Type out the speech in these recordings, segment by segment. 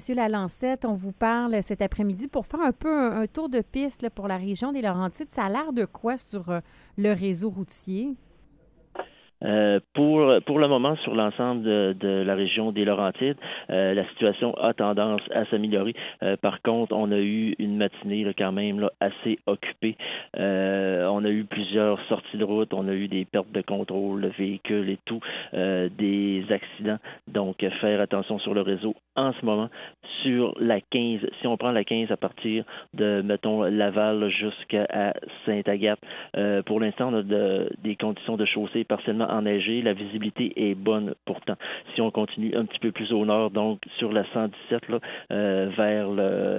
Monsieur Lalancette, on vous parle cet après-midi pour faire un peu un tour de piste là, pour la région des Laurentides. Ça a l'air de quoi sur le réseau routier? Pour le moment, sur l'ensemble de la région des Laurentides, la situation a tendance à s'améliorer. Par contre, on a eu une matinée là, quand même là, assez occupée. On a eu plusieurs sorties de route, on a eu des pertes de contrôle de véhicules et tout, des accidents. Donc, faire attention sur le réseau en ce moment. Sur la 15, si on prend la 15 à partir de, mettons, Laval jusqu'à Sainte-Agathe, pour l'instant, on a des conditions de chaussée partiellement enneigées. La visibilité est bonne pourtant. Si on continue un petit peu plus au nord, donc sur la 117, là, vers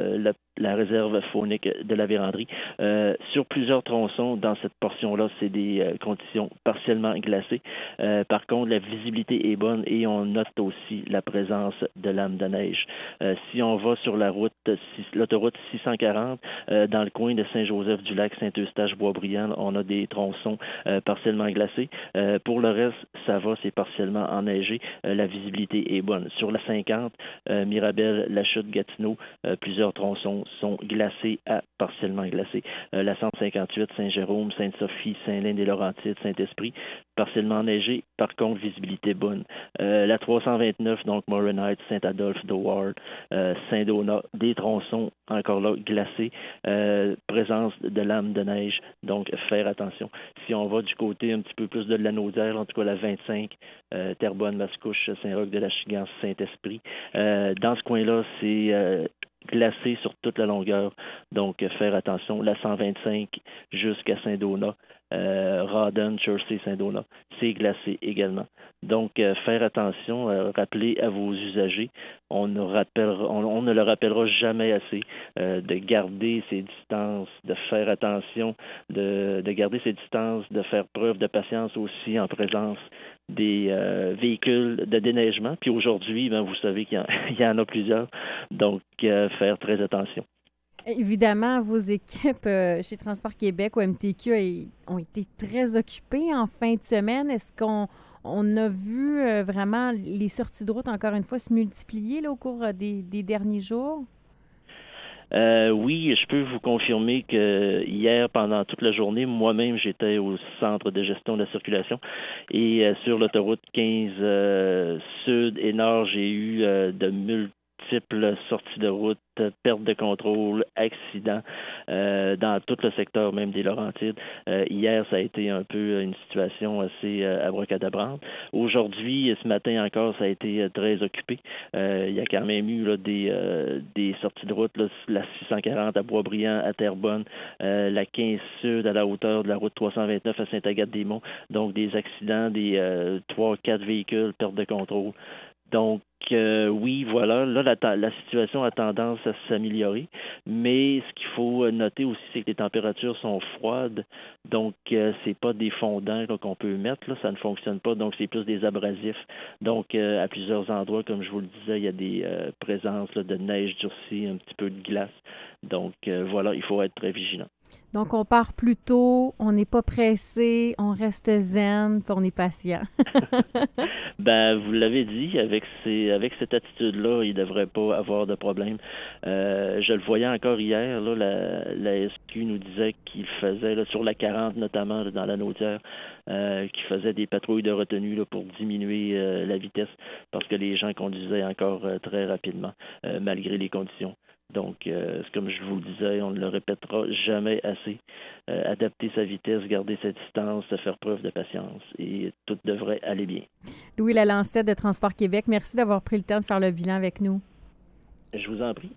la réserve faunique de la Vérandrie, sur plusieurs tronçons dans cette portion-là, c'est des conditions partiellement glacées. Par contre, la visibilité est bonne et on note aussi la présence de lames de neige. Si on va sur l'autoroute 640, dans le coin de Saint-Joseph-du-Lac, Saint-Eustache, Boisbriand, on a des tronçons partiellement glacés. Pour le reste, ça va, c'est partiellement enneigé. La visibilité est bonne. Sur la 50, Mirabel, La Chute, Gatineau, plusieurs tronçons sont glacés à partiellement glacés. La 158, Saint-Jérôme, Sainte-Sophie, Saint-Lin-des-Laurentides, Saint-Esprit, partiellement enneigé, par contre, visibilité bonne. La 329, donc Morin Heights, Saint-Adolphe, Doward, Saint-Donat, des tronçons encore là glacés, présence de lames de neige, donc faire attention. Si on va du côté un petit peu plus de Lanaudière, en tout cas la 25, Terrebonne, Mascouche, Saint-Roch-de-la-Chigan, Saint-Esprit, dans ce coin-là, c'est glacé sur toute la longueur, donc faire attention. La 125 jusqu'à Saint-Donat, Rawdon, Jersey, Saint-Donat, c'est glacé également. Donc, faire attention, rappeler à vos usagers, on ne le rappellera jamais assez, de garder ses distances, de faire attention, de garder ses distances, de faire preuve de patience aussi en présence des véhicules de déneigement. Puis aujourd'hui, ben, vous savez qu'il y en a plusieurs, donc faire très attention. Évidemment, vos équipes chez Transport Québec ou MTQ ont été très occupées en fin de semaine. Est-ce qu'on a vu vraiment les sorties de route, encore une fois, se multiplier là, au cours des derniers jours? Oui, je peux vous confirmer que hier, pendant toute la journée, moi-même, j'étais au centre de gestion de la circulation et sur l'autoroute 15 sud et nord, j'ai eu de multiples sorties de route, perte de contrôle, accidents dans tout le secteur même des Laurentides. Hier, ça a été un peu une situation assez abracadabrante. Aujourd'hui, ce matin encore, ça a été très occupé. Il y a quand même eu là, des sorties de route, là, la 640 à Boisbriand, à Terrebonne, la 15 Sud à la hauteur de la route 329 à Sainte-Agathe-des-Monts. Donc, des accidents, des 3-4 véhicules, perte de contrôle. Donc, oui, voilà. Là, la situation a tendance à s'améliorer, mais ce qu'il faut noter aussi, c'est que les températures sont froides, donc c'est pas des fondants là, qu'on peut mettre, là, ça ne fonctionne pas, donc c'est plus des abrasifs. Donc, à plusieurs endroits, comme je vous le disais, il y a des présences là, de neige durcie, un petit peu de glace. Donc, voilà, il faut être très vigilant. Donc, on part plus tôt, on n'est pas pressé, on reste zen, puis on est patient. Ben, vous l'avez dit, avec cette attitude-là, il ne devrait pas avoir de problème. Je le voyais encore hier, là, la SQ nous disait qu'il faisait, là, sur la 40 notamment, là, dans la Naudière, qu'il faisait des patrouilles de retenue là, pour diminuer la vitesse parce que les gens conduisaient encore très rapidement, malgré les conditions. Donc, c'est comme je vous le disais, on ne le répétera jamais assez. Adapter sa vitesse, garder sa distance, faire preuve de patience et tout devrait aller bien. Louis Lalancette de Transport Québec, merci d'avoir pris le temps de faire le bilan avec nous. Je vous en prie.